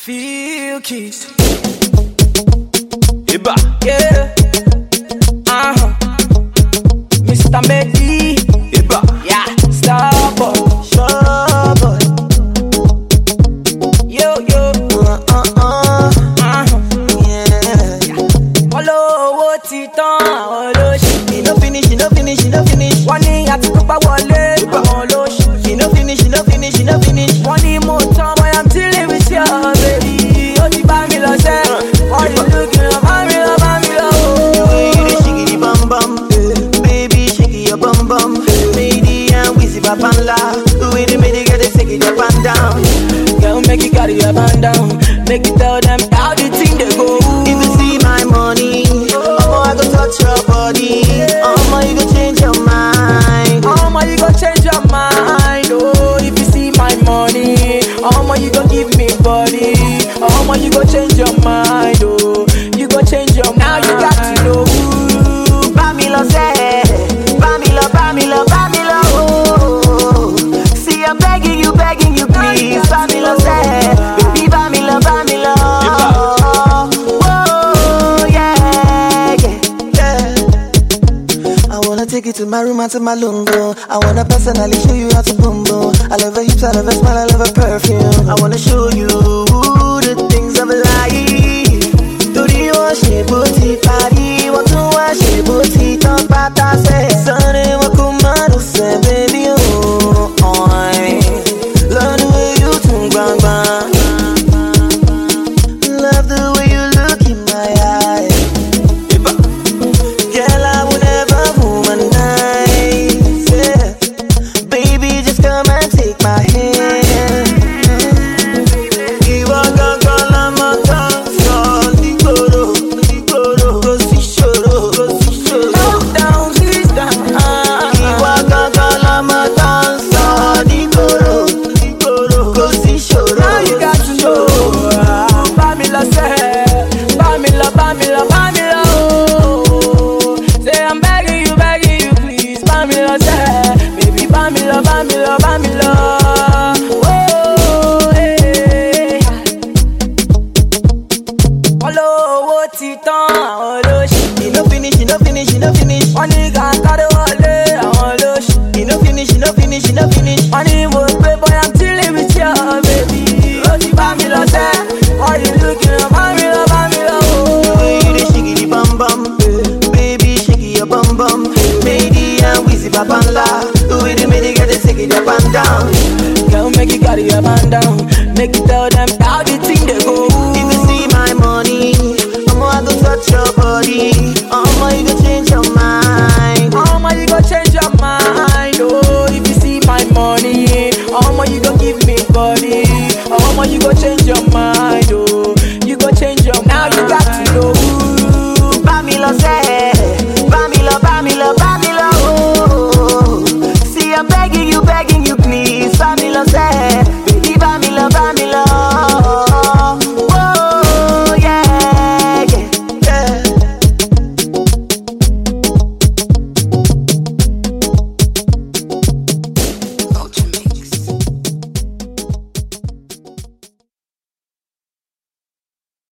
Feel keys. Iba. Yeah. Mr. Medi. Iba. Yeah. Starboy. Starboy. Yo. Yeah. Olówó ti tán, olóṣì. He no finish. Wọ́n ní àti pípa wọlé, àwọn olóṣì. He no finish. Wọ́n ní mo tán, boy, I'm dealing with you, baby. Ó ti bá mi lọ sẹ́. Wọ́n ní looking up, bá mi lọ. The way you dey shake it, bum bum, baby, shake your bum bum. Mady and Wizzy Babala, the way they made it, get it, take it up and down. Girl, make it carry your band down. Make it tell them how the thing they go. If you see my money, I go touch your body. You go change your mind. You go change your mind. Oh, if you see my money, you go give me body. You go change your mind. Oh, you go change your mind. Now you got to know. Bamilo say, Bamilo, oh. See, I'm begging you, please. Bamilo say, baby, Bamilo. Oh, yeah. I wanna take you to my room and to my lungo. I wanna personally show you how to boom boom. I love her hips, I love her smile, I love her perfume. I wanna show you the things of life. Torí wọ́n ṣe bó ti parí, wọ́n tún wá ṣe bó ti tán pátá sẹ́. Sunday wọn kò má lọ sẹ́, baby ọ̀ọ́n. Love the way you tún gbangba. Love the way you look in my eyes. Girl, I will never womanize. Yeah. Baby, just come and take my hand. Ìwọ gangan lọmọ tó ń sọ nígboro, kò sí ṣòro. Down, please down. Ìwọ gangan lọmọ tó ń sọ nígboro, kò sí ṣòro. Now you got to know. Bamilo say, Bamilo. Oh. Say I'm begging you, please. Bamilo say, baby, Bamilo. Oh, hey. Olówó ti tán, olóṣì. He no finish. Wọ́n ní kàkàdé wọlé, àwọn olóṣì. He no finish. Wọ́n ní mo pé boy, I'm dealing with you, baby. Ó ti bá mi lọ sẹ́. Wọ́n ní looking up, bá mi lọ. The way you dey shake it, bum bum, baby, shake your bum bum. Mady and Wizzy Babala, the way they made it, get it, take it up and down. Girl, make it carry your band down. Make it tell them how the thing they go. If you see my money, I go touch your body. You go change your mind. You go change your mind. Oh, if you see my money, you go give me body. You go change